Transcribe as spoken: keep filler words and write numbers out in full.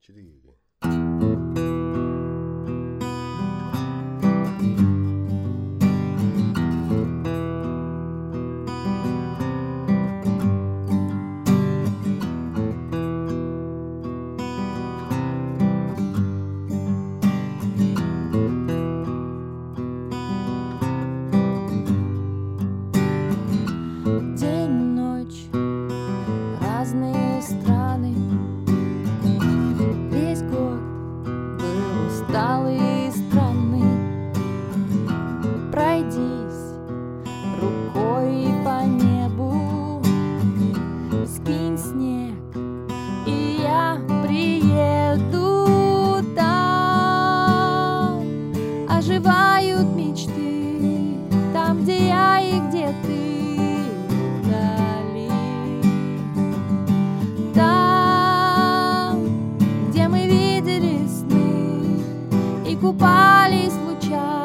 четыре. День, ночь, разные страны. Весь год был усталый и странный. Пройдись рукой по небу, скинь снег, и я приеду. Там оживают мечты, там, где я и где ты. Купались в лучах